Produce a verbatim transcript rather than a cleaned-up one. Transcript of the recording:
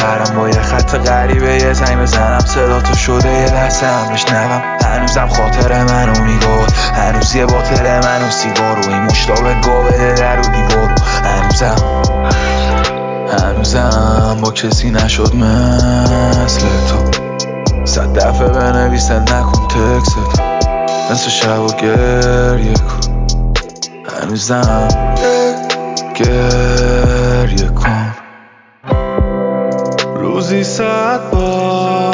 آخرم با یه خط غریبه یه زنگ بزنم صدا تو شده یه لحظه هم بشنوم. هنوزم خاطر منو میگفت، هنوز یه باطل منو سیگارو این مشتاق گو بده در و دیوارو. هنوزم هنوزم با کسی نشد مثل تو، صد دفعه بنویسه نکن تکست نصف شب و گریه کن. هنوزم گریه کن. روزی صد بار